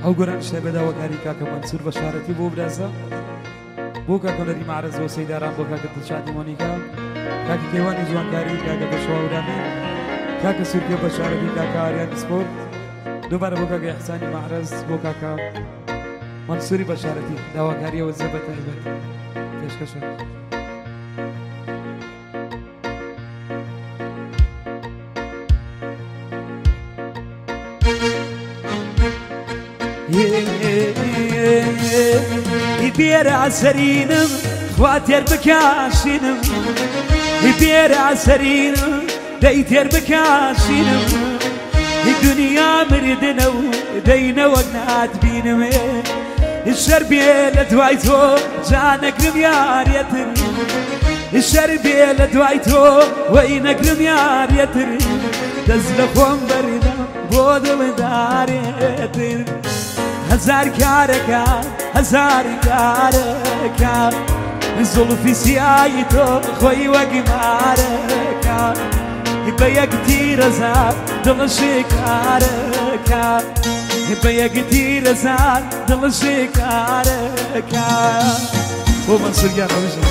ئەو گۆران شتە بەداوەکاری کاکە مەنسوور بەشارەتی بۆ برازە بۆ کاکە لەری معرەز بۆ سەیداران بۆ کاکە دڵشادی مۆنیکا کاکە کێوانی جوانکاری کاکە بەشواورانی کاکە سورکێ بەشارەتی کاکە ئاریان سپۆر دووبارە بۆ کاکە ئەحسانی معرەز بۆ کاکە مەنسووری بەشارەتی داواکاریەوە زەبە تایبەت پێشکەشە بێرە سەرینم خوا تێر بکاشینم بێرە سەرینم دەی تێر بکاشینم دنیا مردنە و دەینەوە ناتبینمێ شەر بێ لە دوای تۆ جانەگرم یاریەتر شەر بێ لە دوای تۆ وەی نەگرم یاریەتر دەست لە خۆم بەرینم بۆ دڵدارێتر هەزار کارەکە هەزار کارەکە زوڵفی سیایی تۆ خۆی وەگمارەکە بە یەک تیرەزار دڵ شێکارەکە بە یەک تیرەزار دڵ شێکارەکە بۆ مەنسووریان ڕەوژە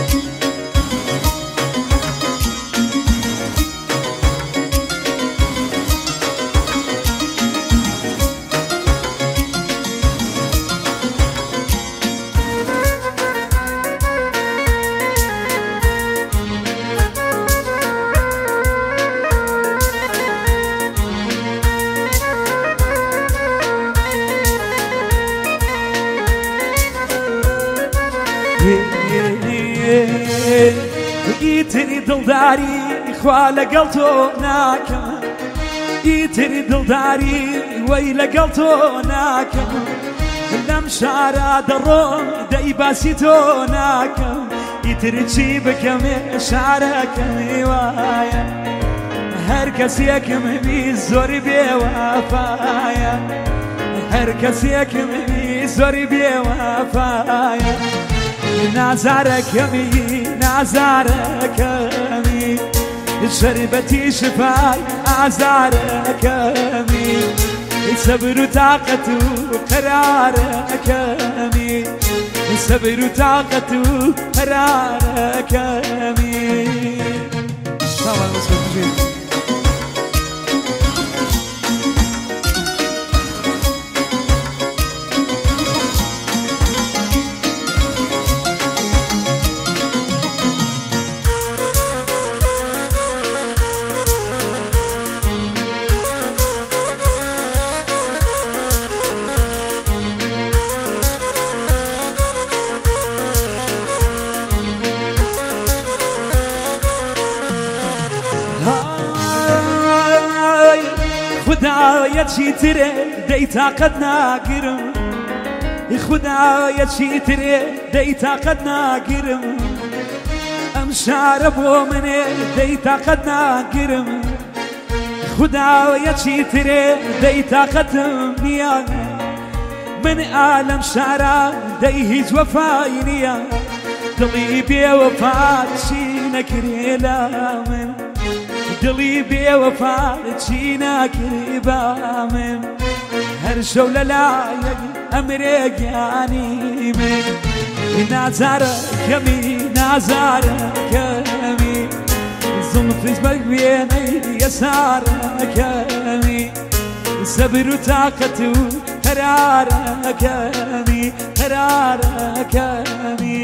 ئیتری دڵداری خوا لەگەڵ تۆ ناکەم ئیتری دڵداری وەی لەگەڵ تۆ ناکەم لەم شارە دەڕۆم دەی باسی تۆ ناکەم ئیتر چی بکەمێ شارەکەمی وایە هەر کەسێکم ویست زۆری بێوەفایە هەر کەسێکم ویست زۆری بێوەفایە نازارەکەمی نازارەکەمی شەربەتی شفای ئازارەکەمی سەبر و تاقەت و قەرارەکەمی سەبر و تاقەت و قەرارەکەمی خدایە چیترێ دەی تاقەت ناگرم خدایە چیترێ دەی تاقەت ناگرم ئەم شارە بۆ منێ دەی تاقەت ناگرم خدایە چیترێ دەی تاقەتم نییە من ئالەم شارە دەی هیچ وەفای نییە دڵی بێوەفا چی نەکرێ لە من دڵی بێوەفا چی ناکری بە من هەر شەو لەلایەک ئەمرێگیانی من نازارەکەمی نازارەکەمی زوڵفیت بەگوێنەی یەسارەکەمی سەبر و تاقەت و قەرارەکەمی قەرارەکەمی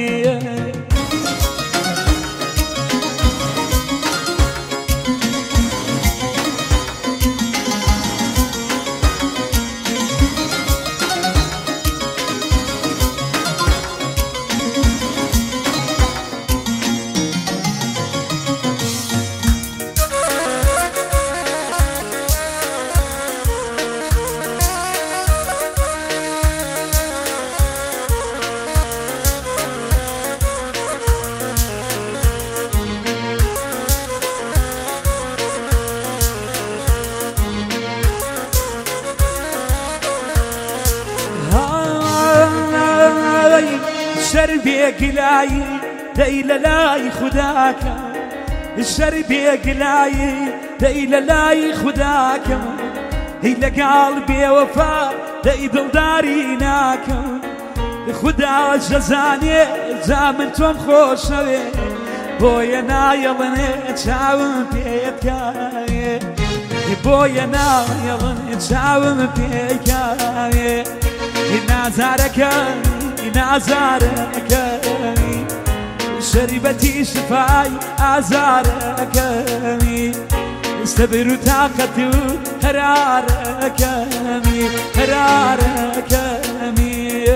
شەر بێگلایی دەی لە لای خوداکە شەر بێگلایی دەی لە لای خوداکە هی لەگەڵ بێوەفا دەی دڵداری ناکەم خدا جەزانێ جا من تۆم خۆشەوێ بۆیە نایەڵێنێ چاوم پێکایێ بۆیە نایەڵێنێ چاوم پێکایێ نازارەکەمی نازارەکەمی شەریبەتی شفای ئازارەکەمی سەبر و تاقەت و هەرارەکەمی هەرارەکەمی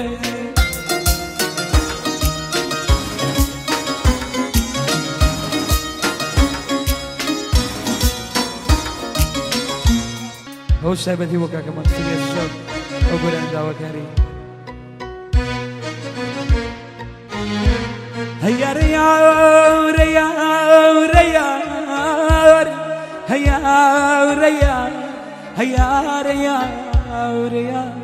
ئەو شایبەتی بۆ کاکە مەنسوور شەو ئەو بۆلای داواکاری هەیارە یاورە یاورە یار هەیارە یار هەیارە یاورە یار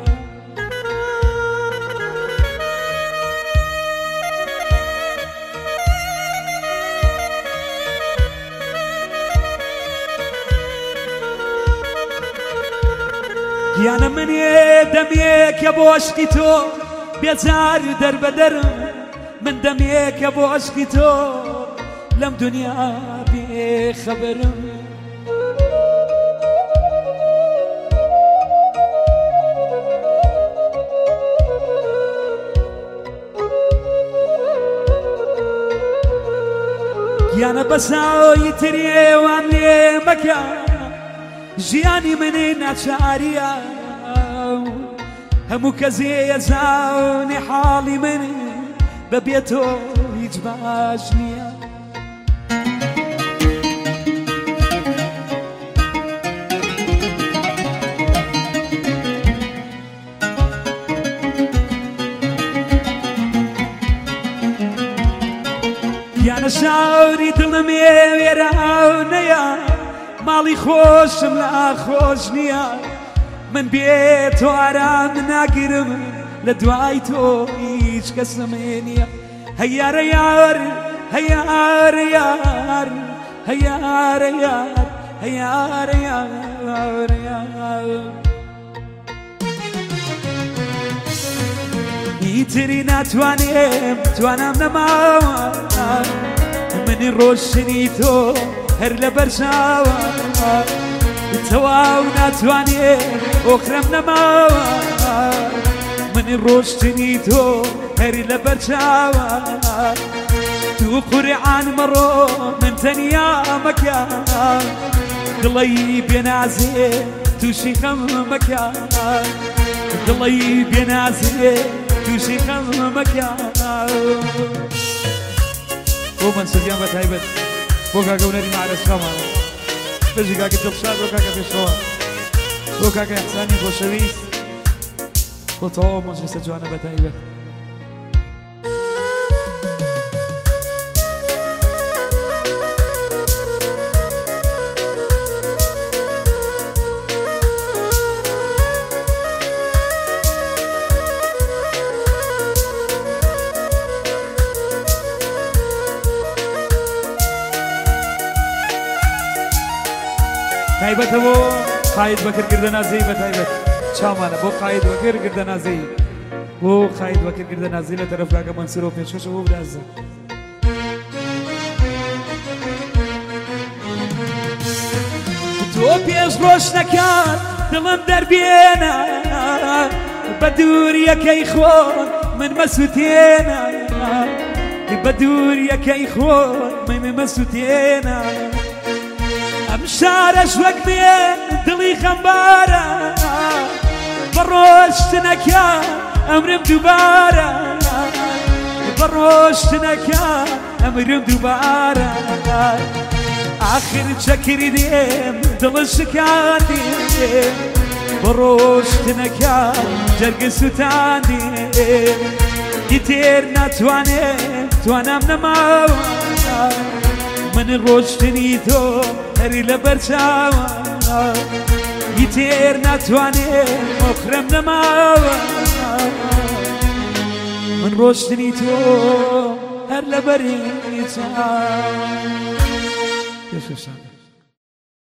گیانە منێ دەمێکە بۆ عشقی تۆ بێزار دەربەدەرم من دەمێکە بۆ عشقی تۆ لەم دنیا بێخەبەرم گیانە بەساوی ترێوان لێ مەکە ژیانی منێ ناچاریە هەموو کەسێ ئەزانێ حاڵی من بەبێ تۆ هیچ باش نییە گیانە شاوری دڵم وێراو نەیە ماڵی خۆشم ناخۆش نییە من بێ تۆ ئارام ناگیرم لە دوای تۆ هیچ کەسم نییە هەیارە یار هەیارە یار هەیارە یار هەیارە یارە یار ئیتری ناتوانێم توانام نەماوە منی ڕۆشنی تۆ هەر لە بەرچاوە تەواو ناتوانێ ئۆخرەم نەماوە منی ڕۆشتنی تۆ هەری لە بەرچاوە دوو قورعان مەڕۆ من تەنیا مەکە دڵی بێنازێ تووشی خەم مەکە دڵی بێنازێ تووشی خەم مەکە بۆ مەنسووریان بە تایبەت بۆ کاکە هونەری مەعرەسخەمانە بەژی کاکە دڵشاد بۆ کاکە پێشەوە بۆ کاکە ئەحسانی خۆشەویست بۆ تەواو مەجلیسە جوانە بە تایبەت تایبەتە بۆ قاید بەکردکردە نازەی بە تایبەت چامانە بۆ قاید بەکردکردە نازەی بۆ قاید بەکردکردە نازەی لە تەرەف کاکە مەنسوور و پێشکەشە بۆ بدازە تۆ پێش ڕۆشنەکان دڵم دەربێنە بە دووریەکەی خۆن من مەسووتێنە بە دووریەکەی خۆن من مەسووتێنە ئەم شارەش وەک بێ دڵی خەمبارە بە ڕۆشتنەکە ئەمرم دووبارە بە ڕۆشتنەکە ئەمرم دووبارە آخر چەکردێم دڵە شکاندێم بە ڕۆشتنەکە جەرگە سووتاندێم دیتێر ناتوانێت توانام نەماوە من ڕۆشتنی تۆ هەری لە بەرچاوە دیتێر ناتوانێت ئۆخرەم نەماوە من ڕۆشتنی تۆ هەر لە بەری چاوە پێشکەشانە